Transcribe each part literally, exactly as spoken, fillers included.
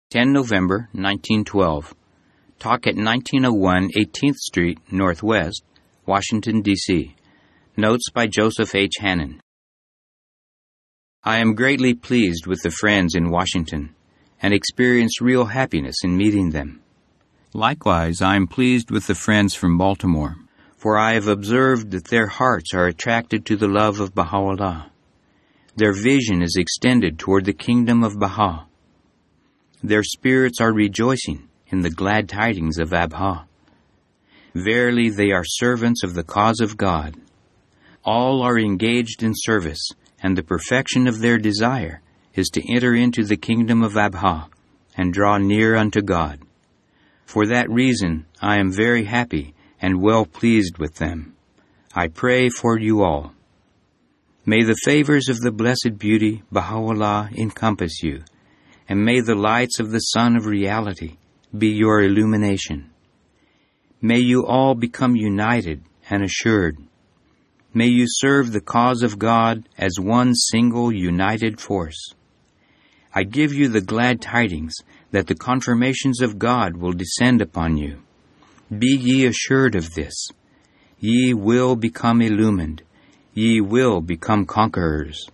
the tenth of November, nineteen twelve. Talk at nineteen oh one eighteenth Street, Northwest, Washington, D C Notes by Joseph H. Hannon. I am greatly pleased with the friends in Washington and experience real happiness in meeting them. Likewise, I am pleased with the friends from Baltimore, for I have observed that their hearts are attracted to the love of Baha'u'llah. Their vision is extended toward the kingdom of Baha. Their spirits are rejoicing in the glad tidings of Abha. Verily, they are servants of the cause of God. All are engaged in service, and the perfection of their desire is to enter into the kingdom of Abha and draw near unto God. For that reason, I am very happy and well pleased with them. I pray for you all. May the favors of the Blessed Beauty, Baha'u'llah, encompass you, and may the lights of the Sun of Reality be your illumination. May you all become united and assured. May you serve the cause of God as one single united force. I give you the glad tidings that the confirmations of God will descend upon you. Be ye assured of this. Ye will become illumined. Ye will become conquerors.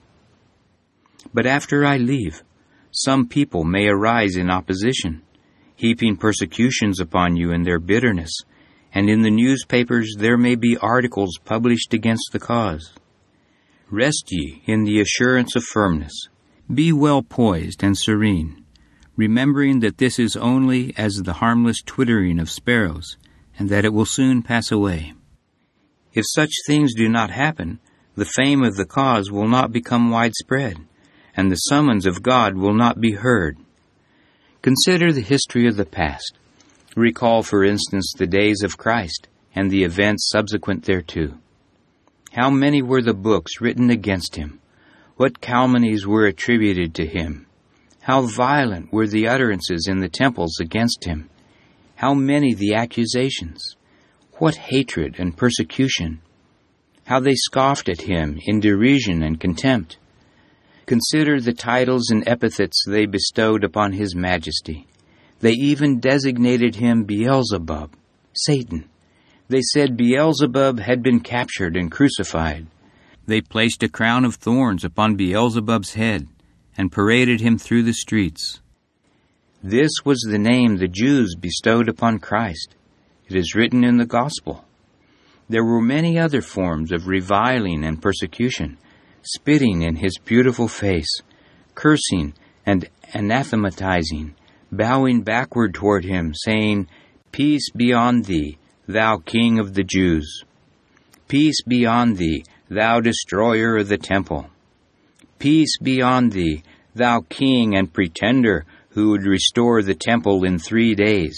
But after I leave, some people may arise in opposition, heaping persecutions upon you in their bitterness, and in the newspapers there may be articles published against the cause. Rest ye in the assurance of firmness. Be well poised and serene, remembering that this is only as the harmless twittering of sparrows, and that it will soon pass away. If such things do not happen, the fame of the cause will not become widespread, and the summons of God will not be heard. Consider the history of the past. Recall, for instance, the days of Christ and the events subsequent thereto. How many were the books written against him? What calumnies were attributed to him? How violent were the utterances in the temples against him? How many the accusations? What hatred and persecution! How they scoffed at him in derision and contempt. Consider the titles and epithets they bestowed upon his majesty. They even designated him Beelzebub, Satan. They said Beelzebub had been captured and crucified. They placed a crown of thorns upon Beelzebub's head and paraded him through the streets. This was the name the Jews bestowed upon Christ. It is written in the Gospel. There were many other forms of reviling and persecution, spitting in his beautiful face, cursing and anathematizing, bowing backward toward him, saying, Peace be on thee, thou King of the Jews. Peace be on thee, thou destroyer of the temple. Peace be on thee, thou King and pretender who would restore the temple in three days.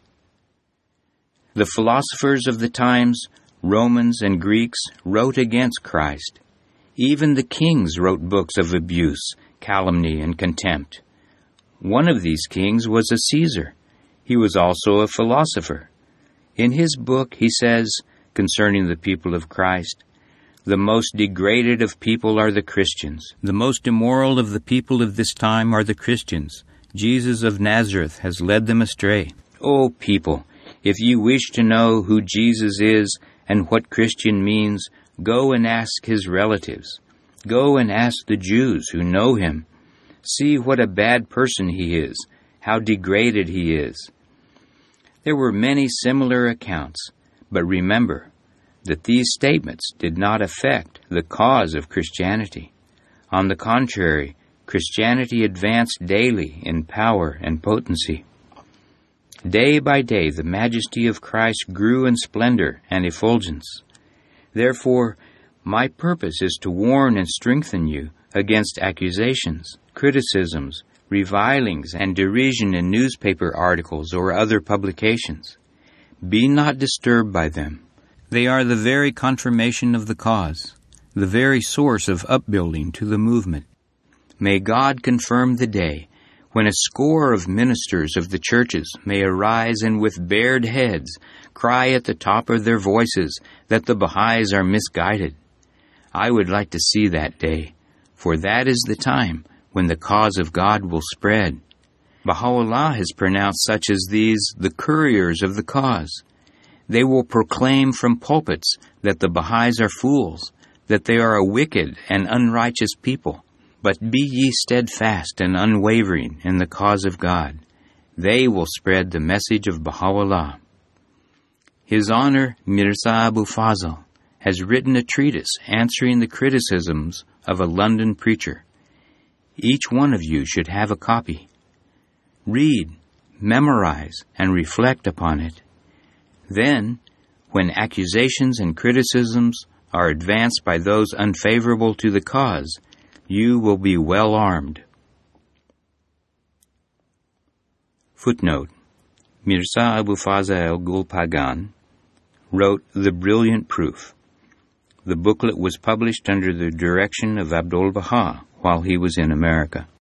The philosophers of the times, Romans and Greeks, wrote against Christ. Even the kings wrote books of abuse, calumny, and contempt. One of these kings was a Caesar. He was also a philosopher. In his book, he says, concerning the people of Christ, the most degraded of people are the Christians. The most immoral of the people of this time are the Christians. Jesus of Nazareth has led them astray. O people, if you wish to know who Jesus is and what Christian means, go and ask his relatives. Go and ask the Jews who know him. See what a bad person he is, how degraded he is. There were many similar accounts, but remember that these statements did not affect the cause of Christianity. On the contrary, Christianity advanced daily in power and potency. Day by day, the majesty of Christ grew in splendor and effulgence. Therefore, my purpose is to warn and strengthen you against accusations, criticisms, revilings, and derision in newspaper articles or other publications. Be not disturbed by them. They are the very confirmation of the cause, the very source of upbuilding to the movement. May God confirm the day when a score of ministers of the churches may arise and with bared heads cry at the top of their voices that the Baha'is are misguided. I would like to see that day, for that is the time when the cause of God will spread. Baha'u'llah has pronounced such as these the couriers of the cause. They will proclaim from pulpits that the Baha'is are fools, that they are a wicked and unrighteous people. But be ye steadfast and unwavering in the cause of God. They will spread the message of Baha'u'llah. His Honor Mirza Abu Fazl has written a treatise answering the criticisms of a London preacher. Each one of you should have a copy. Read, memorize, and reflect upon it. Then, when accusations and criticisms are advanced by those unfavorable to the cause, you will be well armed. Footnote: Mirza Abu Fazl Gulpagan wrote The Brilliant Proof. The booklet was published under the direction of Abdul Baha while he was in America.